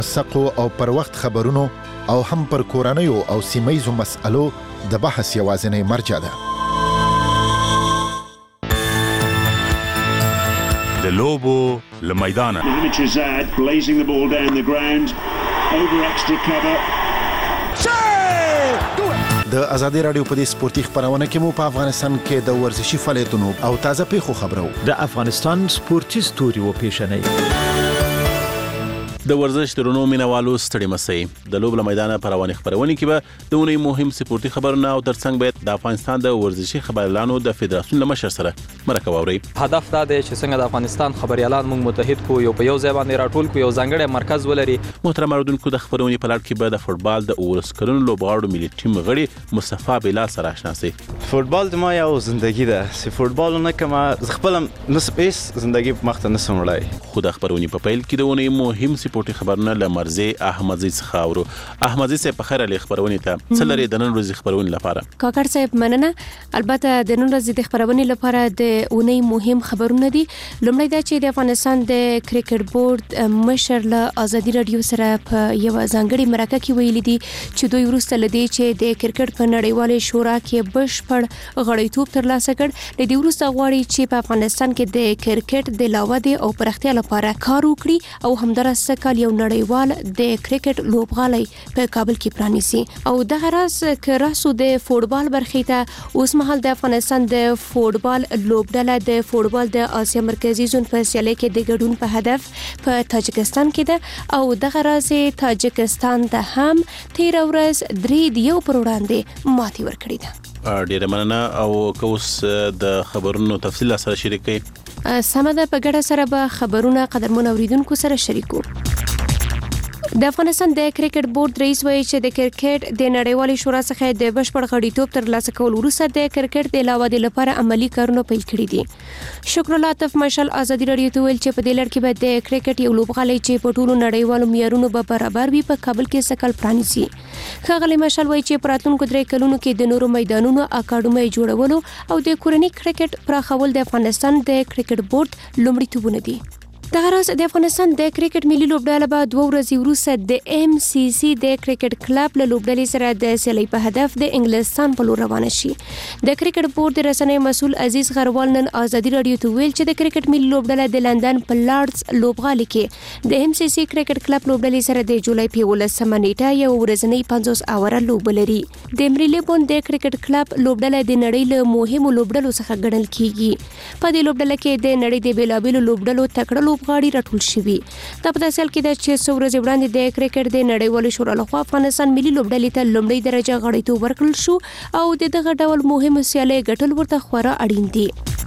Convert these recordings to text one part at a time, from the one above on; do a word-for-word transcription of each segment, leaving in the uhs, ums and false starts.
سقو او پر وخت خبرونو او هم پر کورنیو او سیمایزو مسألو د بحث یوازینی مرجع ده. د لوبو له میدانه د ازادي رادیو په دې سپورتي خبرونه کې مو په افغانستان کې د ورزشي فعالیتونو او تازه پیښو خبرو د افغانستان سپورتي ستوري و پیښنې د ورزش درونو مینوالو ستړي مسئ د لوب له میدانه پر رواني خبرونه کې به د اونۍ مهم سپورتي خبرونه او ترڅنګ به د افغانستان د ورزشي خبريالانو د فدراسیون له مشر سره مرکه واوري. هدف دا دی چې څنګه د افغانستان خبريالان موږ متحد کو یو په یو ځای باندې راټول کو یو ځانګړی مرکز ولري. محترم اوریدونکو د خبرونې په لړ کې به د فوتبال د اولس کلونو لوبغاړو ملي ټیم غړي مصطفی بلال سره آشنا سي. فوتبال د ما یو ژوندۍ ده چې فوتبال نه کما خپل نسب ایس ژوندۍ مخته نسم وړای. خو د خبرونې په پیل کې د اونۍ مهم سپورتي خبرونه مرزي احمدزي څخه اورو. احمدزي څخه په خیره لې خبرونه ته څلري د نن ورځې خبرونه لپاره. کاکړ صاحب مننه. البته د نن ورځې د خبرونه لپاره د اونۍ مهم خبرونه دي. لومړی دا چې د افغانستان د کرکټ بورډ مشر له ازادي رادیو سره په یو ځانګړي مرکه کې ویلي دي چې دوی ورسته لدی چې د کرکټ په نړیوالې شورا کې بشپړ غړیتوب ترلاسه کړ. د دې ورسته غواړي چې په افغانستان کې د کرکټ د لاوده او پرختیا لپاره کار وکړي او همدارسته کال یو نړیوال د کرکټ لوبغالي په کابل کې پرانیسي. او دغه راز کراسو د فوتبال برخې ته اوس مهال د افغانستان د فوتبال لوبډله د فوتبال د اسیا مرکزی زون په سیالي کې د ګډون په هدف په تاجکستان کې ده او دغه راز تاجکستان ته هم تیر ورځ درې دیو پر وړاندې ماتې ورکړې ده. ډیره مننه. او کوس د خبرونو تفصیل سره شریکي سمه ده. په ګډه سره به خبرونه قدرمن اوریدونکو سره شریکو. د افغانستان د کرکټ بورډ رئیس وایي چې د کرکټ د نړیوالې شورا څخه د بشپړ غړیتوب ترلاسه کول وروسته د کرکټ د لاوادې لپاره عملی کارونه پیل کړي دي. شکر الله عاطف مشال ازادي رادیو ته ویل چې په دې لړ کې به د کرکټ یو لوبغالی چې په ټولو نړیوالو معیارونو به برابر وي په کابل کې سکل پرانیسي. ښاغلی مشال وایي چې په راتلونکو درې کلونو کې د نورو میدانونو اکاډمۍ جوړولو او د کورني کرکټ پراخول د افغانستان د کرکټ بورډ لومړیتوبونه دي. دغه راز د افغانستان د کرکټ ملي لوبډله به دوه ورځې وروسته د ایم سی سی د کرکټ کلب له لوبډلې سره د سیالۍ په هدف د انګلستان په لور روانه شي. د کرکټ بورډ د رسنۍ مسؤل عزیز غروال نن ازادي رادیو ته ویل چې د کرکټ ملي لوبډله د لندن په لارډز لوبغالي کې د ایم سی سی کرکټ کلب لوبډلې سره د جولای په ولسمه نیټه یو ورځنی پنځوس اوره لوبه لري. د مریلیبون د کرکټ کلب لوبډله د نړۍ له مهمو لوبډلو څخه ګڼل کیږي. په دې لوبډله کې د نړۍ د بیلابیلو لوبډلو تکړه غاړي راټول شوی. دا په داسې حال کې ده چې څو ورځې وړاندې د کرکټ د نړیوالې شورا لخوا افغانستان ملي لوبډلې ته لومړی درجه غړیتوب ورکړل شو او د دغه ډول مهمه سیالۍ ګټل ورته خورا اړین دي.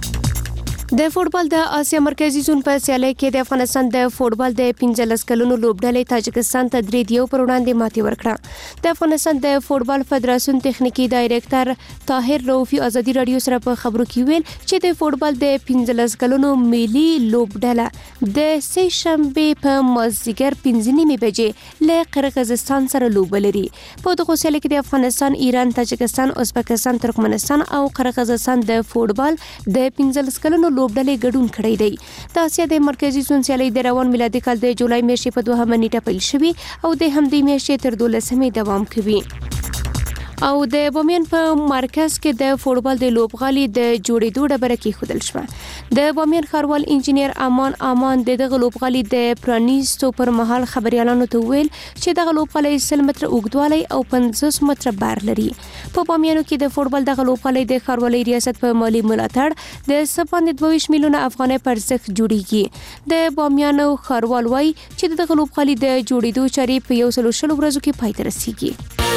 د فوتبال د اسیا مرکزی زون په سیالۍ کې د افغانستان د فوتبال د پنځلس کلونو لوبډلې تاجکستان ته درې دیو پر وړاندې ماتې ورکړه. د افغانستان د فوتبال فدراسیون تخنیکی ډایریکټر طاهر رؤفي ازادي رادیو سره په خبرو کې ویل چې د فوتبال د پنځلس کلونو ملي لوبډله د سه شنبه په مازدیګر پنځه نیمې بجې له قرغیزستان سره لوبه لري. په دغه سیالۍ کې د افغانستان، ایران، تاجکستان، ازبکستان، ترکمنستان او قرغیزستان د فوتبال د پنځلس کلونو لوبډلې ګډون کړی دی. د اسیا د مرکزی زون سیالۍ د روان میلادي کال د جولای میاشتې په دوهمه نیټه پیل شوې او د همدې میاشتې تر دولسمې دوام کوي. او د بامیان په مرکز کې د فوتبال د لوبغالي د جوړېدو ډبره کې خودل شوه. د بامیان ښاروال انجینیر امان امان د دغه لوبغالي د پرانیستو پر مهال خبريالانو ته ویل چې دغه لوبغالي سل متره اوږدوالی او پنځوس متره بار لري. په بامیانو کې د فوتبال دغه لوبغالي د ښاروالۍ ریاست په مالی ملاتړ د سپاند دوه ویشت میلیونه افغانۍ پر ارزښت جوړیږي. د بامیانو ښاروال وایي چې دغه لوبغالي د جوړېدو چارې په یو سل شل ورځو کې پای ته رسیږي.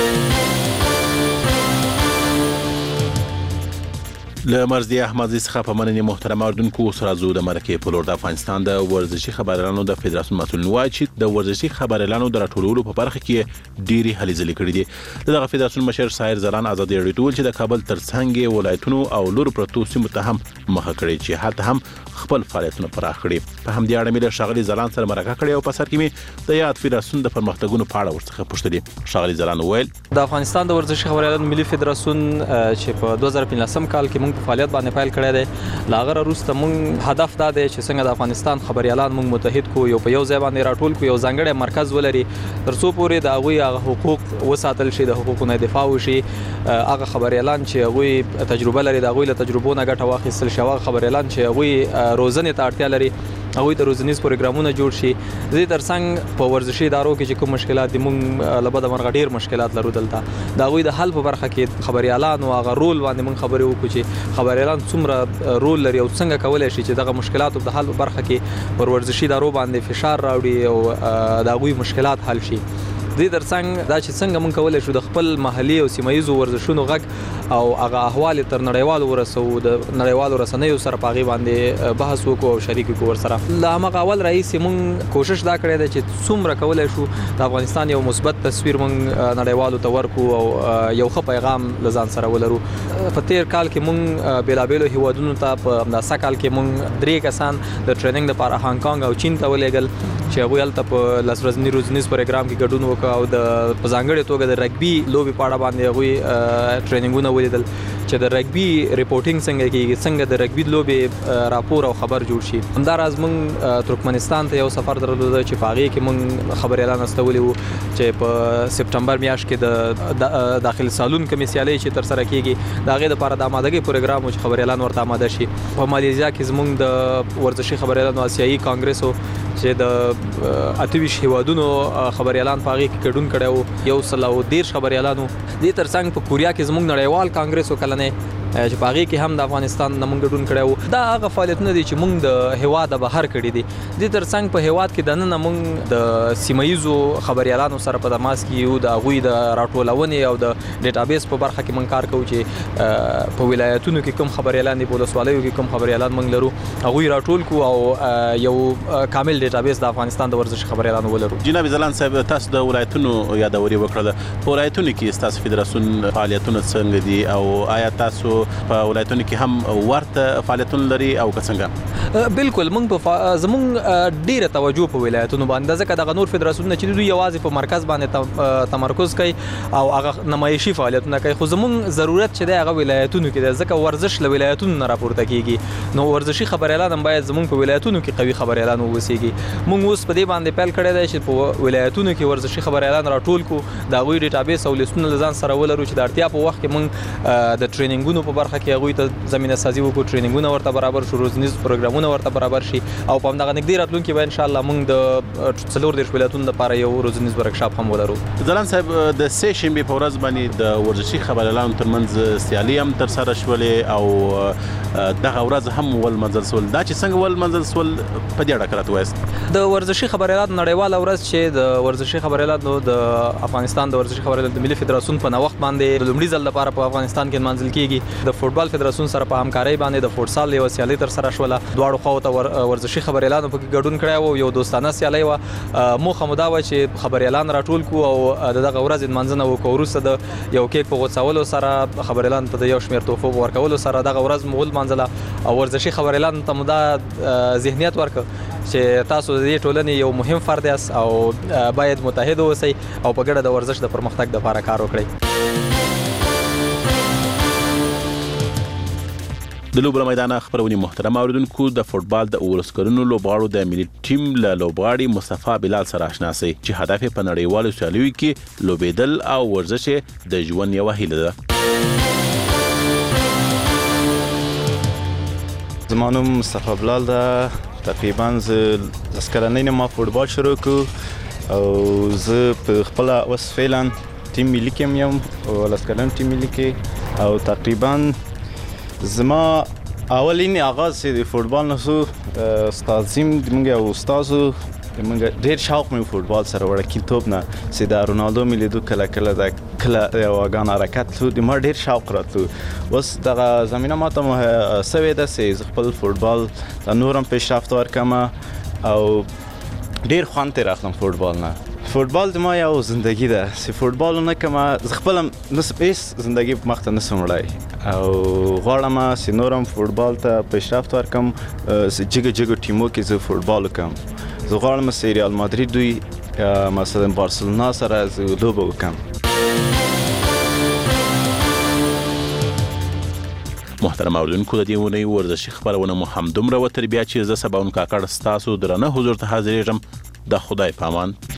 له مرزي احمدزي څخه په مننې محترم اوریدونکو سره زو د مرکه په لور د افغانستان د ورزشي خبريالانو د فدراسیون مسؤل وایي چې د ورزشي خبريالانو د راټولولو په برخه کې ډيري هلې ځلې کړې دي. دغه فدراسیون مشر سایر زلان ازادي رادیو چې د کابل ترڅنګ ولایتونو او لور پروتو سیمو ته هم مخه کړې چې هلته هم خپل فعالیتونه پراخ کړي. په همدې اړه مې له شاغلي زلان سره مرکه کړې او په سر کې مې د یاد فدراسیون د پرمختګونو په اړه ورڅخه پوښتنه. شاغلي زلان ویل د افغانستان د ورزشي خبريالانو ملي فدراسیون چې په دوه زره پنځلسم کال کې موږ په فعالیت باندې پیل کړی دی. لا غره وروسته موږ هدف دا دی چې څنګه د افغانستان خبريالان موږ متحد کو یو په یو ځای باندې راټول کو یو ځانګړی مرکز ولري ترڅو پورې د هغوی هغه حقوق وساتل شي د حقوقو نه دفاع وشي هغه خبريالان چې هغوی تجربه لري د هغوی له تجربو نه ګټه واخیستل شي هغه خبريالان چې هغوی روزنې ته اړتیا لري هغوی ته روزنیز پروګرامونه جوړ شي. د دې ترڅنګ په ورزشي ادارو کې چې کوم مشکلات دي موږ له بده مرغه ډېر مشکلات لرو دلته د هغوی د حل په برخه کې خبريالان او هغه رول باندې موږ خبرې وکړو چې خبريالان څومره رول لري او څنګه کولی شي چې دغه مشکلاتو د حل په برخه کې پر ورزشي ادارو باندې فشار راوړي او د هغوی مشکلات حل شي. د دې ترڅنګ دا چې څنګه موږ کولی شو د خپل محلي او سیمه ییزو ورزشونو غږ او هغه احوال تر نړیوالو ورسو د نړیوالو رسنیو سره په هغې باندې بحث وکړو او شریک کړو ورسره. له همغه اول راهیسې موږ کوشش دا کړی دی چې څومره کولی شو د افغانستان یو مثبت تصویر موږ نړیوالو ته ورکړو او یو ښه پیغام له ځان سره ولرو. په تیر کال کې موږ بېلابېلو هیوادونو ته په همداسه کال کې موږ درې کسان د ټریننګ دپاره هانګ کانګ او چین ته ولېږل چې هغوی هلته په لس ورځني روزنیز پروګرام کې ګډون وکړ او د په ځانګړې توګه د رګبي لوبې په اړه باندې هغوی ټریننګونه ولیدل چې د رګبي ریپورټینګ څنګه کېږي څنګه د رګبي لوبې راپور او خبر جوړ شي. همداراز موږ ترکمنستان ته یو سفر درلوده چې په هغې کې موږ خبريالان استولي وو چې په سپټمبر میاشت کې د داخل سالون کومې سیالۍ چې ترسره کېږي د هغې دپاره د آمادګۍ پروګرام و چې خبريالان ورته آماده شي. په مالیزیا کې زموږ د ورزشي خبريالانو آسیایي کانګرس و چې د اته ویشت هیوادونو خبريالان په هغې کې ګډون کړی و یو سل او دېرش خبريالانو. دې ترڅنګ په کوریا کې زموږ نړیوال کانګرس و کلنی چې په هغې کې هم د افغانستان نه موږ ګډون کړی و. دا هغه فعالیتونه دي چې موږ د هېواد بهر کړي دي. دې ترڅنګ په هېواد کې دننه موږ د سیمه ییزو خبريالانو سره په تماس کې یو د هغوی د راټولونې او د ډیټابیس په برخه کې موږ کار کوو چې په ولایتونو کې کوم خبريالان دي په ولسوالیو کې کوم خبريالان موږ لرو هغوی راټول کړو او یو کامل ډیټابیس د افغانستان د ورزشي خبريالانو ولرو. جناب ځلاند صاحب تاسو د ولایتونو یادوري وکړه په ولایتونو کې ستاسو فدراسیون فعالیتونه څنګه دي او آیا تاسو په ولایتونو کې هم ورته فعالیتونه لري او که څنګه؟ بالکل موږ په زموږ ډیره توجه په ولایتونو باندې ځکه دغه نور فدراسیونونه چې دوی یوازې په مرکز باندې تمرکز کوي او هغه نمایشي فعالیتونه کوي خو زموږ ضرورت چې دی هغه ولایتونو کې دی ځکه ورزش له ولایتونو نه راپورته کېږي نو ورزشي خبريالان هم باید زموږ په ولایتونو کې قوي خبريالان واوسېږي. موږ اوس په دې باندې پیل کړی دی چې په ولایتونو کې ورزشي خبريالان راټول کړو د هغوی ډیټابیس او لیستونه له ځان سره ولرو چې د اړتیا په وخت کې موږ د ټریننګونو په برخه کې هغوی ته زمینه سازي وکړو ټریننګونه ورته برابر شو روزنیز پروګرامونه ورته برابر شي او په همدغه نږدې راتلونکي به انشاءالله موږ د څلور دېرش ولایتونو لپاره یو روزنیز ورکشاپ هم ولرو. ځلاند صاحب د سې شنبې په ورځ باندې د ورزشي خبريالانو ترمنځ سیالي هم ترسره شولې او دغه ورځ هم ولمنځل سول. دا چې څنګه ولمنځل سول په دې اړه راته ووایاست. د ورزشي خبريالانو نړیواله ورځ چې د ورزشي خبريالانو د افغانستان د ورزشي خبريالانو د ملي فدراسیون په نوښت باندې د لومړي ځل لپاره په افغانستان کې منځل کېږي. د فوټبال فدراسیون سره په همکارۍ باندې د فوټسال یو سیالي ترسره شوله دواړو خواو ته ورزشي خبريالانو پکې ګډون کړی و یو دوستانه سیالۍ وه. موخه مو دا وه چې خبريالان راټول کړو او د دغه ورځې لمانځنه وکړو. وروسته د یو کیک په غوڅولو سره خبريالانو ته د یو شمېر تحفو په ورکولو سره دغه ورځ مو ولمانځله او ورزشي خبريالانو ته مو دا ذهنیت ورکړ چې تاسو د دې ټولنې یو مهم فرد یاست او باید متحد اوسئ او په ګډه د ورزش د پرمختګ لپاره کار وکړئ. د لوبو میدان خبرونې محترم اوریدونکو د فوټبال د اولس کلونو لوبغاړو د ملي ټیم له لوبغاړي مصطفی بلال سره آشنا شئ چې هدف په نړیوالو سیالیو کې لوبېدل او ورزش د ژوند یوه هیله ده. زما نوم مصطفی بلال ده. تقریبا زه لس کلنۍ نه ما فوټبال شروع کړو او زه په خپله اوس فعلا ټیم ملي کې هم یم او لس کلن ټیم ملي کې او تقریبا زما اولین آغاز چې د فوټبال نه سو استاد زیم زموږ یو استاد و زموږ ډېر شوق مې فوټبال سره وړکتوب نه چې د رونالدو مې لیدو کله کله د کله یوګان حرکت تلو د ما ډېر شوق راتلو. اوس دغه زمینه ماته مو سوې ده چې زه خپل فوټبال ته نور هم پیشرفت ورکړم او ډېر خوند ترې اخلم فوټبال نه. فوټبال د ما یو زندگی ده چې فوټبال ونه کړم زه خپل هم نسم هېڅ زندګي مخ ته نسم وړی او غواړم چې نور هم فوټبال ته پیشرفت ورکړم چې جګو جګو ټیمو کې زه فوټبال وکړم. زه غواړم چې ریال مادرید دوی مثلا بارسلونا سره زه لوبه وکړم. محترم اوریدونکو د دې ونې ورزشي خبرونه مو هم دومره وتر بیا چې زه سباون کاکړ ستاسو درنه حضور ته حاضرېږم د خدای پامان.